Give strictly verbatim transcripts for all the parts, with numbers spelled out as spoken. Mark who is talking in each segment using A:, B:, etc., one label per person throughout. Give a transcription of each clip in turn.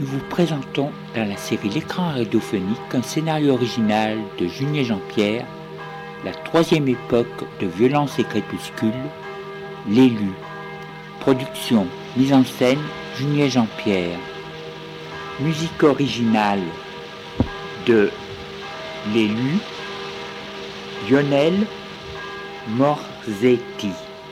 A: nous vous présentons dans la série L'écran radiophonique un scénario original de Junier Jean-Pierre, la troisième époque de Violence et Crépuscule, L'élu. Production, mise en scène, Junier Jean-Pierre. Musique originale de L'élu, Lionel Morzetti.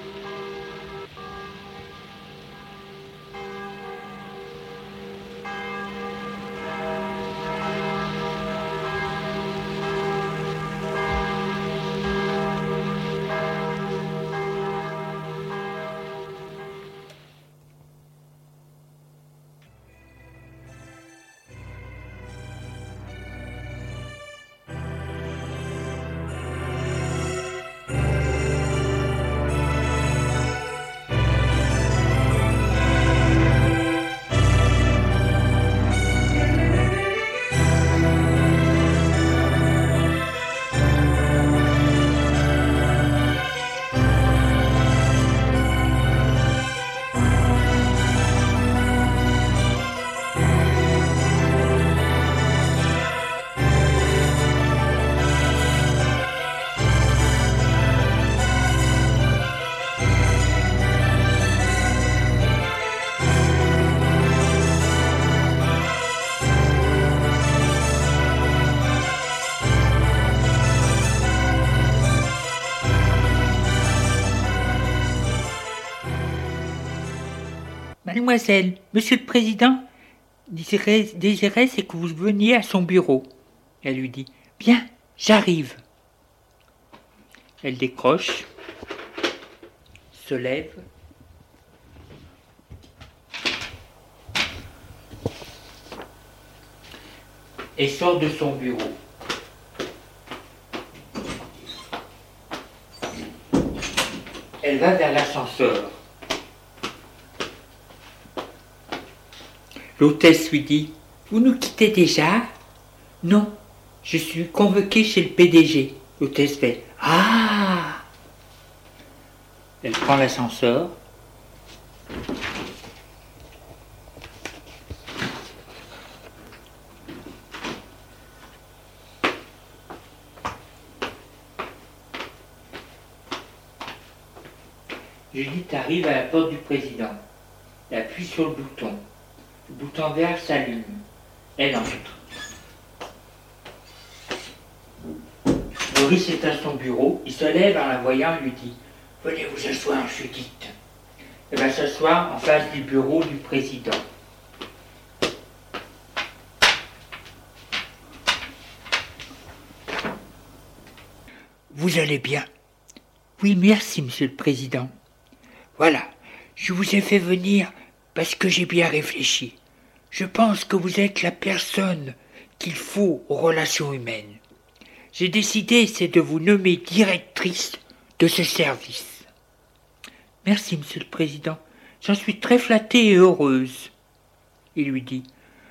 A: Mademoiselle, Monsieur le Président désirait, désirait c'est que vous veniez à son bureau. Elle lui dit « Bien, j'arrive ». Elle décroche, se lève, et sort de son bureau. Elle va vers l'ascenseur. L'hôtesse lui dit « Vous nous quittez déjà ?»« Non, je suis convoquée chez le P D G. » L'hôtesse fait « Ah !» Elle prend l'ascenseur. Judith arrive à la porte du président. Elle appuie sur le bouton. Le bouton vert s'allume. Elle entre. Boris est à son bureau. Il se lève en la voyant et lui dit « Venez vous asseoir, Judith. » Elle va s'asseoir en face du bureau du président. Vous allez bien? Oui, merci, Monsieur le Président. Voilà, je vous ai fait venir parce que j'ai bien réfléchi. Je pense que vous êtes la personne qu'il faut aux relations humaines. J'ai décidé, c'est de vous nommer directrice de ce service. Merci, Monsieur le Président. J'en suis très flattée et heureuse. Il lui dit,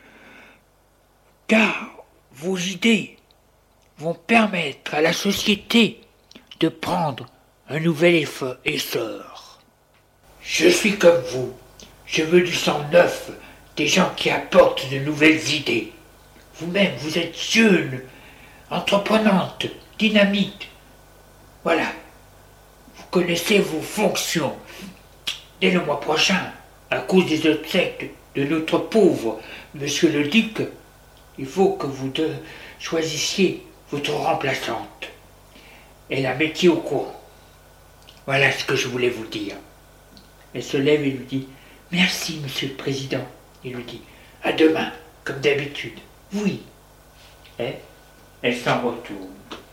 A: car vos idées vont permettre à la société de prendre un nouvel essor. Je suis comme vous. Je veux du sang neuf, des gens qui apportent de nouvelles idées. Vous-même, vous êtes jeune, entreprenante, dynamique. Voilà. Vous connaissez vos fonctions. Dès le mois prochain, à cause des obsèques de notre pauvre Monsieur le Duc, il faut que vous deux choisissiez votre remplaçante et la mettiez au courant. Voilà ce que je voulais vous dire. Elle se lève et lui dit « Merci, Monsieur le Président. » Il lui dit « À demain, comme d'habitude. » Oui. Et elle s'en retourne.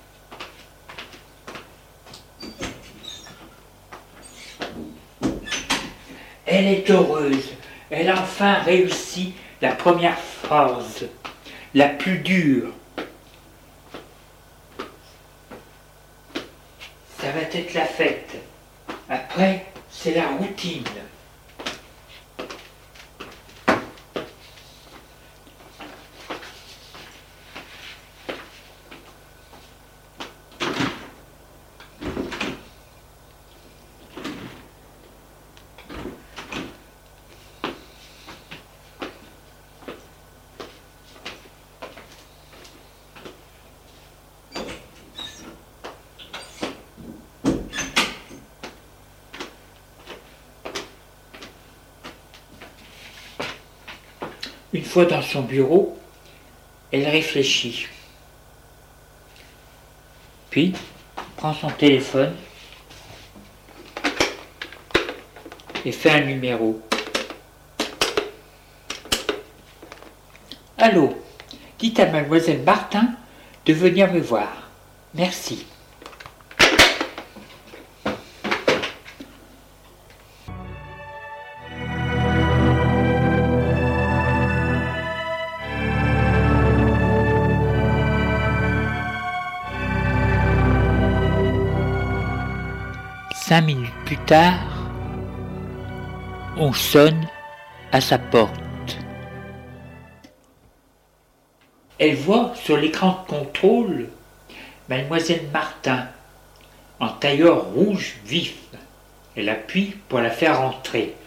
A: Elle est heureuse. Elle a enfin réussi la première phrase, la plus dure. Ça va être la fête. Après, c'est la routine. Une fois dans son bureau, elle réfléchit. Puis, prend son téléphone et fait un numéro. Allô, dites à mademoiselle Martin de venir me voir. Merci. Cinq minutes plus tard, on sonne à sa porte. Elle voit sur l'écran de contrôle mademoiselle Martin en tailleur rouge vif. Elle appuie pour la faire entrer.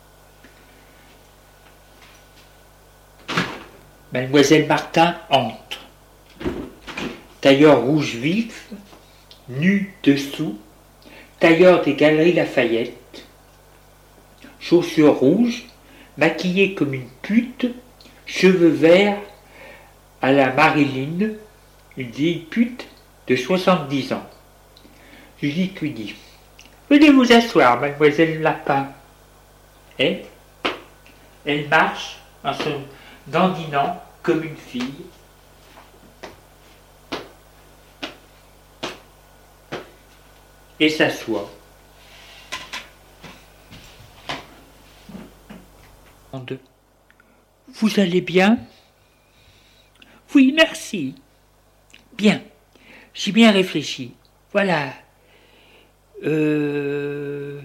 A: Mademoiselle Martin entre. Tailleur rouge vif, nu dessous, tailleur des Galeries Lafayette, chaussures rouges, maquillée comme une pute, cheveux verts à la Marilyn, une vieille pute de soixante-dix ans. Judith lui dit « Venez vous asseoir, mademoiselle Lapin. » Et elle marche en se dandinant comme une fille. Et s'assoit. Vous allez bien? Oui, merci. Bien, j'ai bien réfléchi. Voilà. Euh...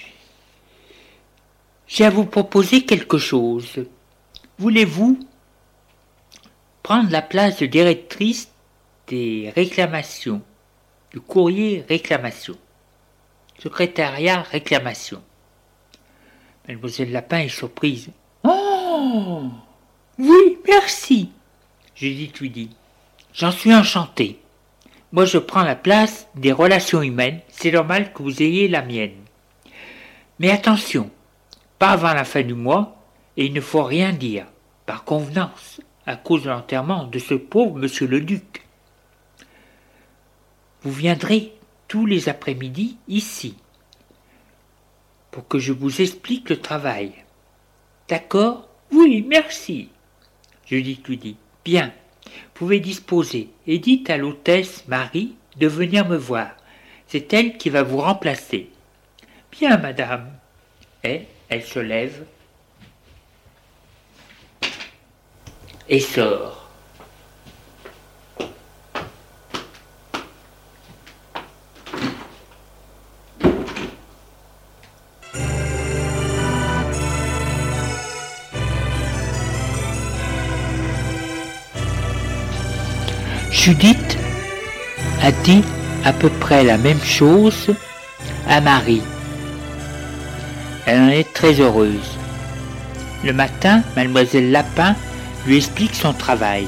A: J'ai à vous proposer quelque chose. Voulez-vous prendre la place de directrice des réclamations, du courrier réclamation, secrétariat réclamation? Mademoiselle Lapin est surprise. Oh! Oui, merci. Judith lui dit. J'en suis enchantée. Moi, je prends la place des relations humaines. C'est normal que vous ayez la mienne. Mais attention, pas avant la fin du mois, et il ne faut rien dire, par convenance, à cause de l'enterrement de ce pauvre monsieur le duc. Vous viendrez tous les après-midi ici, pour que je vous explique le travail. D'accord? Oui, merci. Judith lui dit. Bien, vous pouvez disposer et dites à l'hôtesse Marie de venir me voir. C'est elle qui va vous remplacer. Bien, madame. Et elle se lève et sort. Judith a dit à peu près la même chose à Marie. Elle en est très heureuse. Le matin, mademoiselle Lapin lui explique son travail.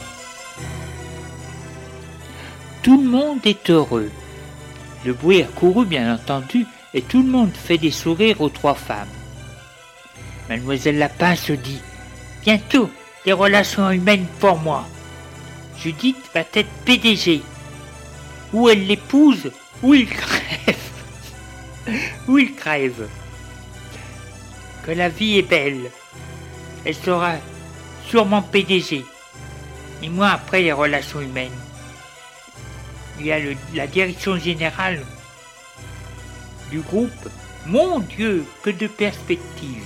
A: Tout le monde est heureux. Le bruit a couru, bien entendu, et tout le monde fait des sourires aux trois femmes. Mademoiselle Lapin se dit « Bientôt, des relations humaines pour moi. Judith va être P D G. Ou elle l'épouse, ou il crève. Ou il crève. Que la vie est belle. Elle sera sûrement P D G. Et moi, après les relations humaines, il y a le, la direction générale du groupe. Mon Dieu, que de perspectives.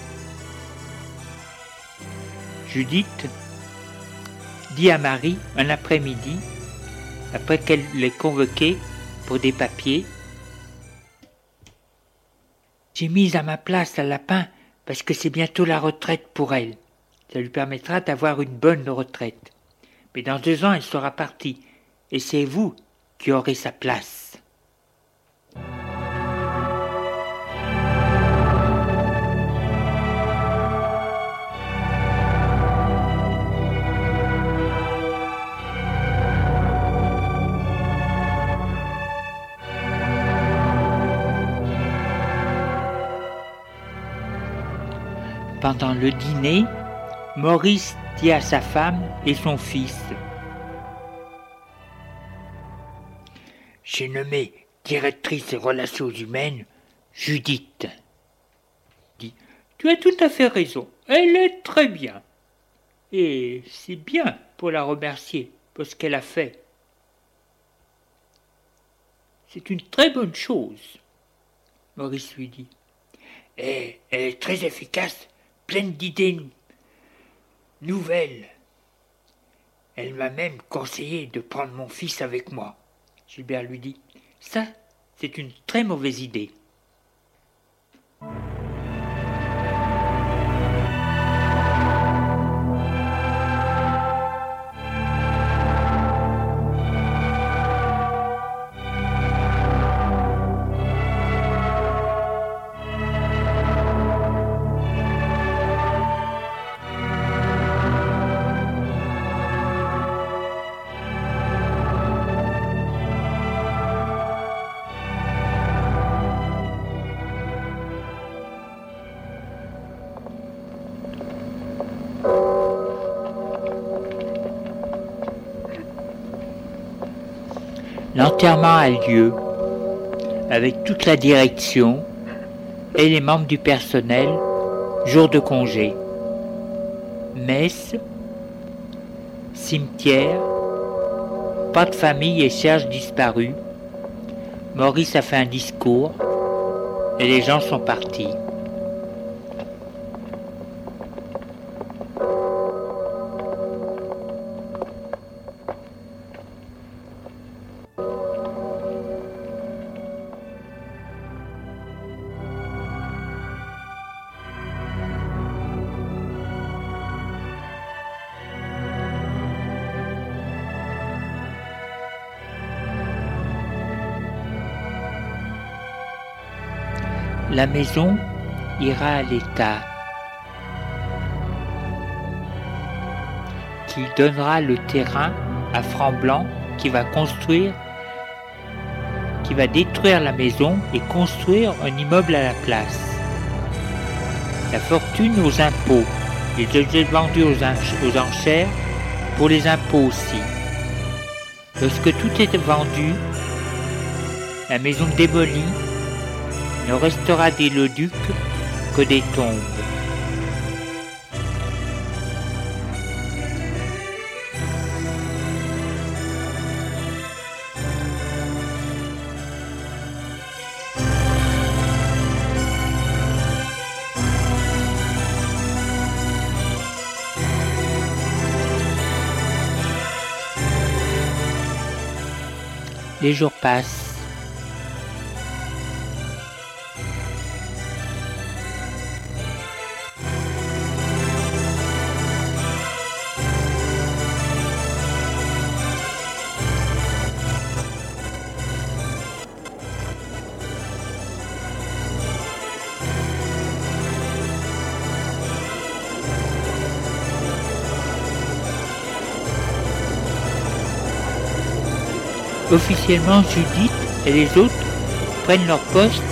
A: Judith dit à Marie un après-midi, après qu'elle l'ait convoquée pour des papiers. J'ai mis à ma place la Lapin parce que c'est bientôt la retraite pour elle. Ça lui permettra d'avoir une bonne retraite. Mais dans deux ans, elle sera partie. Et c'est vous qui aurez sa place. Pendant le dîner, Maurice dit à sa femme et son fils. J'ai nommé directrice des relations humaines Judith. Dit, tu as tout à fait raison, elle est très bien. Et c'est bien pour la remercier pour ce qu'elle a fait. C'est une très bonne chose, Maurice lui dit. Et elle est très efficace, pleine d'idées nouvelles. Elle m'a même conseillé de prendre mon fils avec moi. Gilbert lui dit, ça, c'est une très mauvaise idée. L'enterrement a lieu avec toute la direction et les membres du personnel, jour de congé. Messe, cimetière, pas de famille et Serge disparu. Maurice a fait un discours et les gens sont partis. La maison ira à l'État, qui donnera le terrain à Franc Blanc, qui va construire, qui va détruire la maison et construire un immeuble à la place. La fortune aux impôts, les objets vendus aux, aux enchères, pour les impôts aussi. Lorsque tout est vendu, la maison démolie, ne restera des leducs que des tombes. Les jours passent. Officiellement, Judith et les autres prennent leur poste.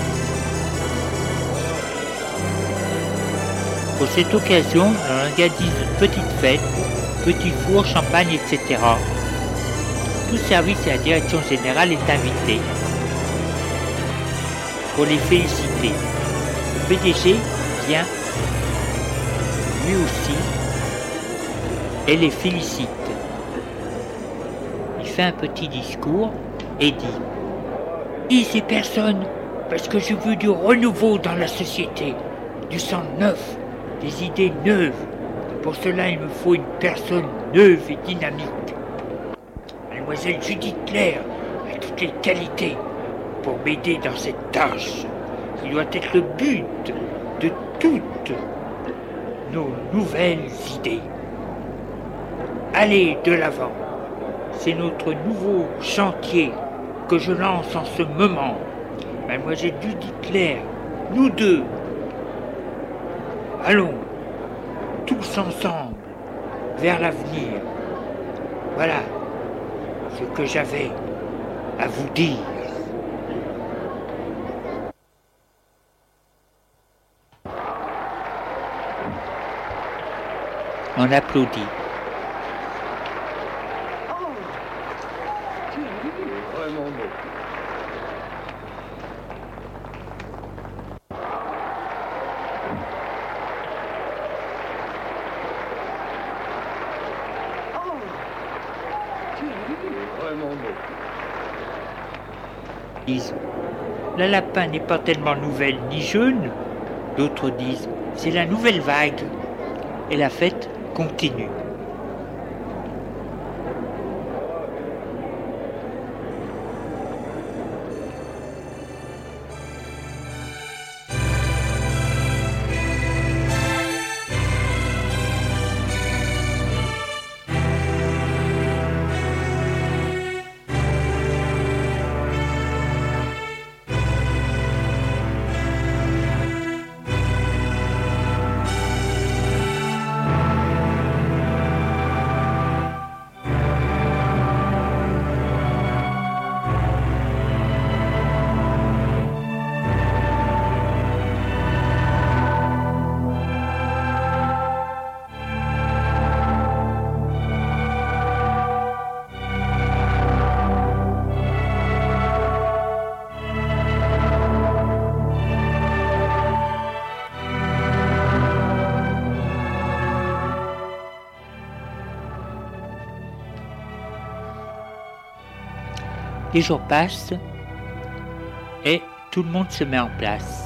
A: Pour cette occasion, on organise une petite fête, petit four, champagne, et cetera. Tout service et la direction générale est invité pour les féliciter. Le P D G vient lui aussi et les félicite. Fait un petit discours et dit « Et ces personnes, parce que je veux du renouveau dans la société, du sang neuf, des idées neuves. Pour cela, il me faut une personne neuve et dynamique. Mademoiselle Judith Claire a toutes les qualités pour m'aider dans cette tâche, qui doit être le but de toutes nos nouvelles idées. Allez de l'avant. C'est notre nouveau chantier que je lance en ce moment. Mademoiselle Judith Claire, nous deux, allons tous ensemble vers l'avenir. Voilà ce que j'avais à vous dire. On applaudit.
B: Vraiment beau. Vraiment beau.
A: Disent, la lapin n'est pas tellement nouvelle ni jeune. D'autres disent, c'est la nouvelle vague. Et la fête continue. Les jours passent et tout le monde se met en place.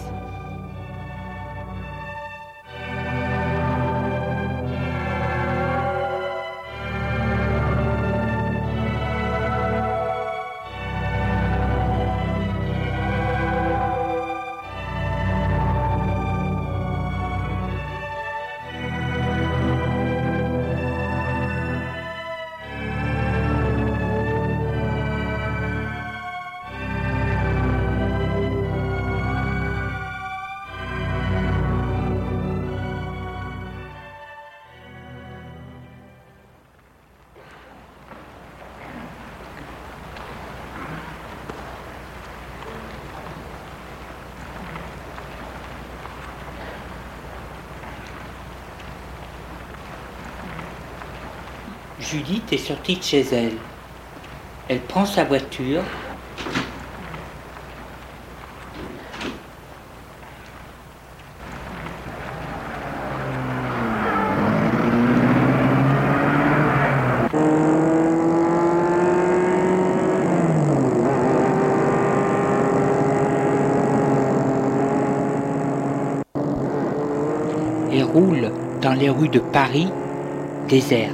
A: Judith est sortie de chez elle. Elle prend sa voiture et roule dans les rues de Paris désertes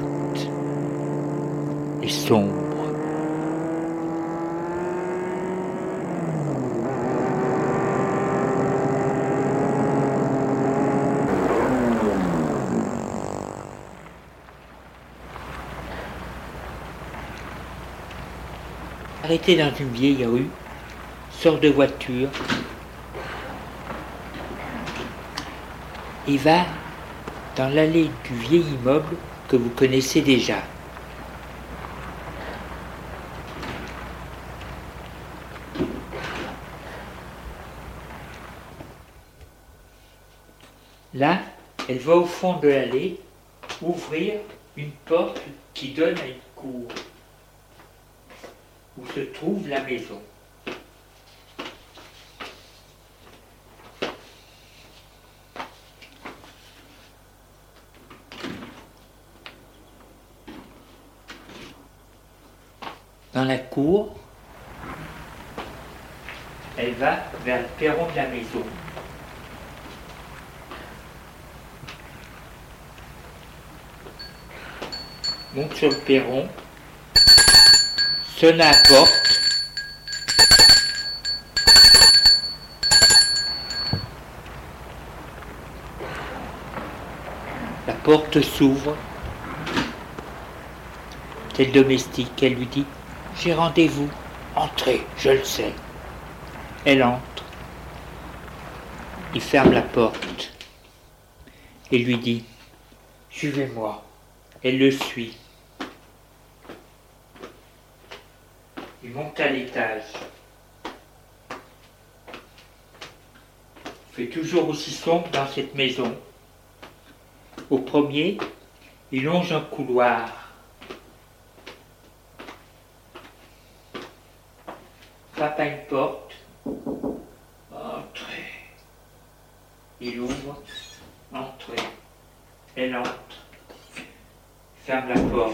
A: et sombres. Arrêté dans une vieille rue, sort de voiture et va dans l'allée du vieil immeuble que vous connaissez déjà. Là, elle va au fond de l'allée ouvrir une porte qui donne à une cour où se trouve la maison. Dans la cour, elle va vers le perron de la maison. Monte sur le perron, sonne à la porte. La porte s'ouvre. C'est le domestique, elle lui dit « J'ai rendez-vous, entrez, je le sais ». Elle entre. Il ferme la porte et lui dit « Suivez-moi ». Elle le suit. Il monte à l'étage. Il fait toujours aussi sombre dans cette maison. Au premier, Il longe un couloir. Frappe à une porte. Entrez. Il ouvre. Entrez. Elle entre. Ferme la porte.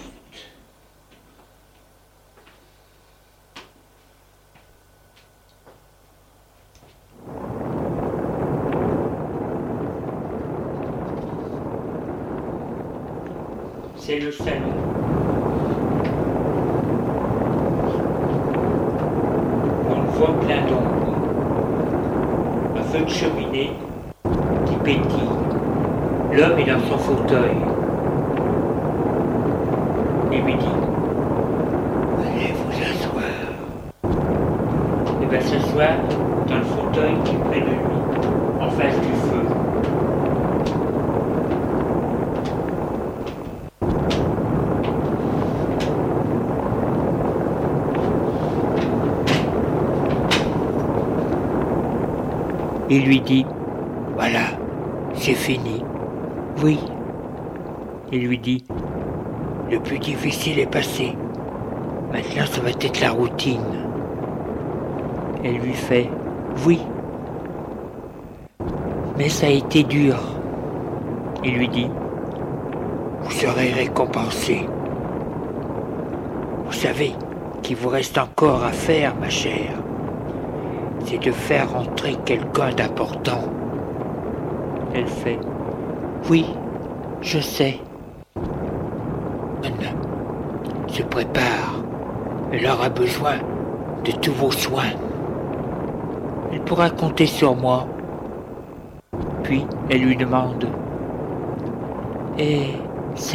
A: C'est le salon. On le voit plein d'ombre. Un feu de cheminée qui pétille. L'homme est dans son fauteuil. Il lui dit « Allez vous asseoir ». Il va s'asseoir dans le fauteuil qui est près de lui, en face du feu. Il lui dit « Voilà, c'est fini. » « Oui. » Il lui dit « Le plus difficile est passé. Maintenant, ça va être la routine. » Elle lui fait « Oui. » « Mais ça a été dur. » Il lui dit « Vous serez récompensé. Vous savez qu'il vous reste encore à faire, ma chère. C'est de faire entrer quelqu'un d'important. » Elle fait « Oui, je sais. » Anne se prépare. Elle aura besoin de tous vos soins. Elle pourra compter sur moi. Puis elle lui demande « Et Serge ?»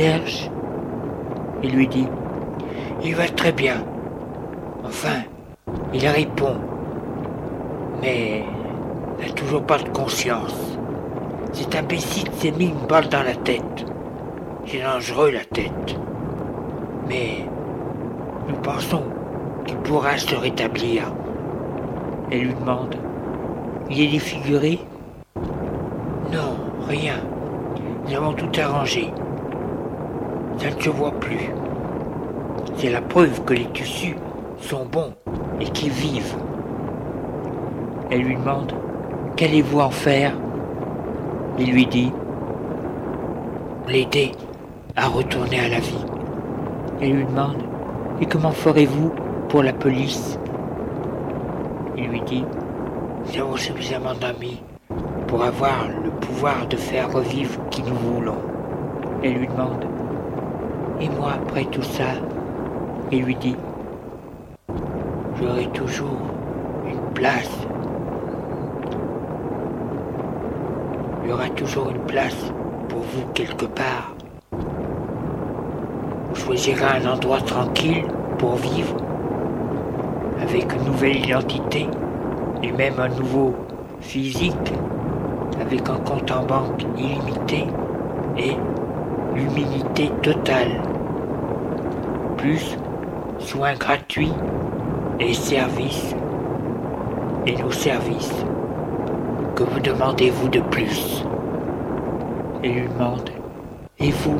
A: Il lui dit « Il va très bien. » Enfin, il répond, mais n'a toujours pas de conscience. Cet imbécile s'est mis une balle dans la tête. C'est dangereux, la tête. Mais nous pensons qu'il pourra se rétablir. Elle lui demande « Il est défiguré ?» Non, rien. Nous avons tout arrangé. Ça ne se voit plus. C'est la preuve que les tissus sont bons et qu'ils vivent. Elle lui demande « Qu'allez-vous en faire ?» Il lui dit « L'aider à retourner à la vie. » Elle lui demande « Et comment ferez-vous pour la police ?» Il lui dit « Nous avons suffisamment d'amis pour avoir le pouvoir de faire revivre qui nous voulons. » Elle lui demande « Et moi après tout ça ?» Il lui dit « J'aurai toujours une place. Il y aura toujours une place pour vous quelque part. Vous choisirez un endroit tranquille pour vivre, avec une nouvelle identité et même un nouveau physique, avec un compte en banque illimité et l'humilité totale. Plus soins gratuits et services. Et nos services. Que vous demandez-vous de plus? Elle lui demande « Et vous ?»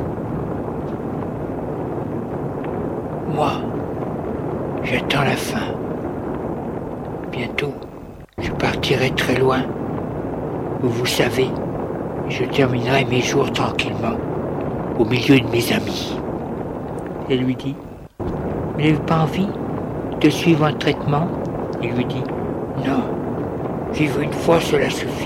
A: Moi, j'attends la fin. Bientôt, je partirai très loin. Où vous savez, je terminerai mes jours tranquillement, au milieu de mes amis. Elle lui dit « Vous n'avez pas envie de suivre un traitement ?» Il lui dit « Non, vivre une fois, cela suffit. »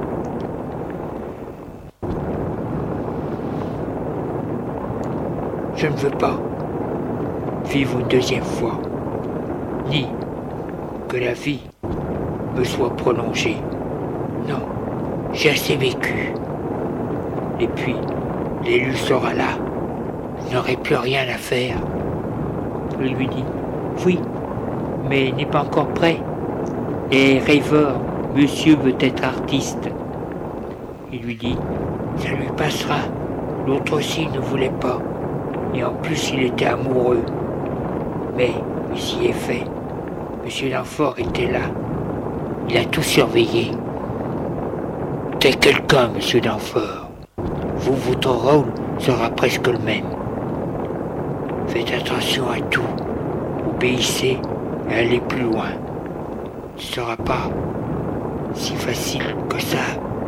A: Je ne veux pas vivre une deuxième fois, ni que la vie me soit prolongée. Non, j'ai assez vécu. Et puis, l'élu sera là. Je n'aurai plus rien à faire. Il lui dit « Oui, mais il n'est pas encore prêt. Et rêveur, monsieur veut être artiste. » Il lui dit « Ça lui passera. L'autre aussi ne voulait pas. Et en plus, il était amoureux. Mais il s'y est fait. Monsieur Danfort était là. Il a tout surveillé. C'est quelqu'un, monsieur Danfort. Vous, votre rôle, sera presque le même. Faites attention à tout, obéissez et allez plus loin. Ce ne sera pas si facile que ça.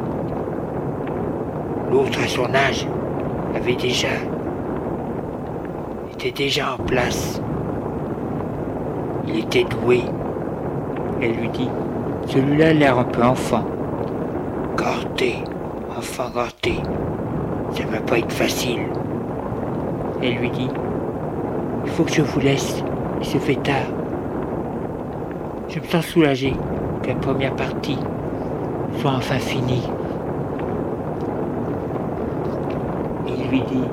A: L'autre à son âge avait déjà était déjà en place. Il était doué. Elle lui dit, celui-là a l'air un peu enfant. Gâté, enfant gâté, ça va pas être facile. Elle lui dit, il faut que je vous laisse, il se fait tard. Je me sens soulagé que la première partie soit enfin finie. Il lui dit,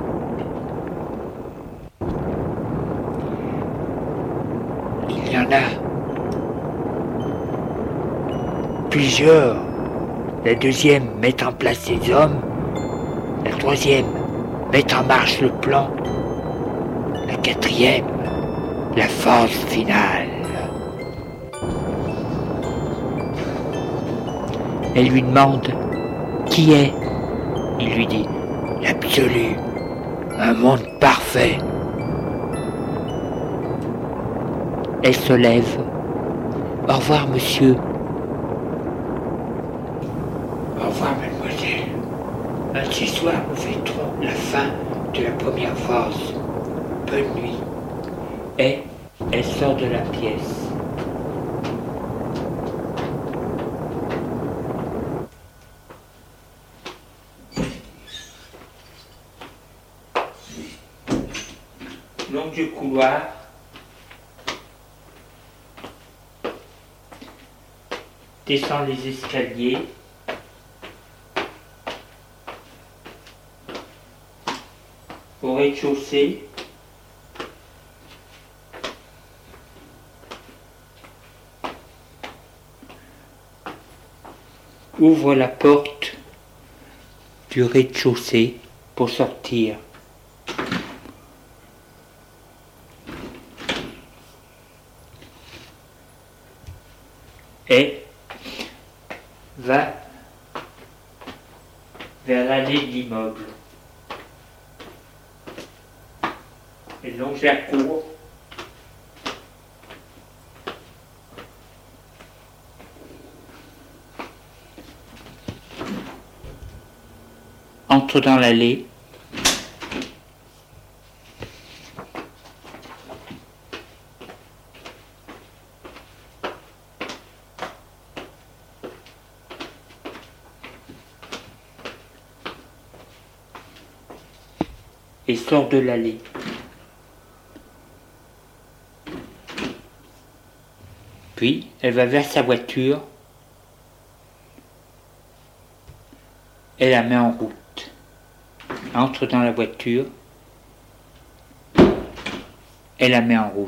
A: il y en a plusieurs. La deuxième met en place ses hommes. La troisième met en marche le plan. La quatrième, la phase finale. Elle lui demande qui est. Il lui dit l'absolu, un monde parfait. Elle se lève. Au revoir, monsieur. Au revoir, mademoiselle. Un de ces soirs, nous fêterons la fin de la première phase. Bonne nuit. Et elle sort de la pièce. Long du couloir. Descend les escaliers. Au rez-de-chaussée. Ouvre la porte du rez-de-chaussée pour sortir. Et va vers l'allée de l'immeuble. Elle longe la cour. Entre dans l'allée. Et sort de l'allée. Puis, elle va vers sa voiture et la met en route. Entre dans la voiture et la met en route.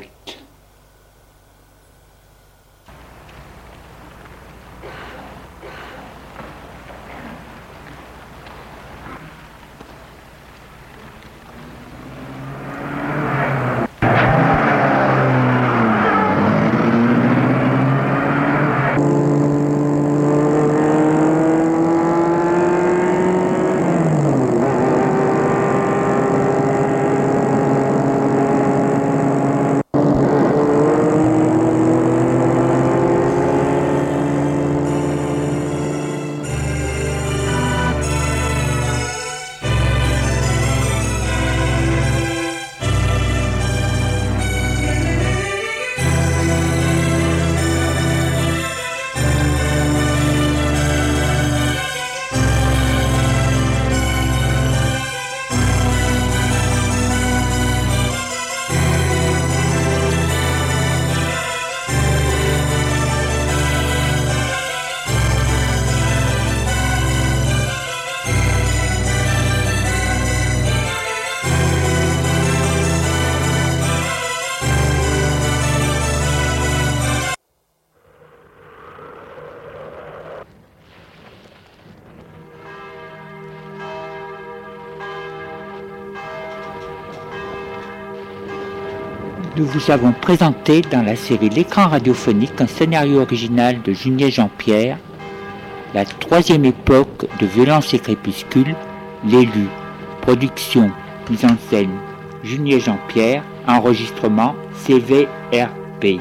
A: Nous vous avons présenté dans la série L'écran radiophonique un scénario original de Junier Jean-Pierre, la troisième époque de Violence et Crépuscule, l'élu, Production, mise en scène, Junier Jean-Pierre, enregistrement C V R P.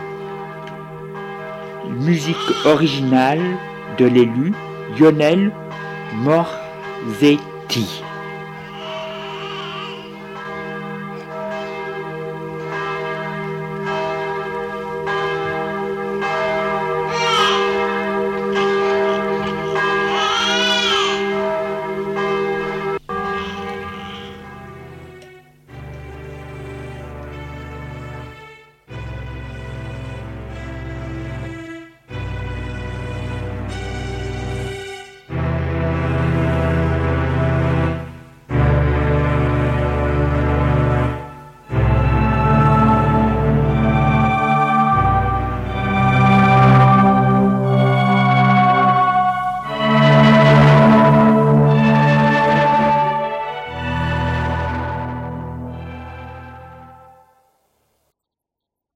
A: Musique originale de l'élu Lionel Morzetti.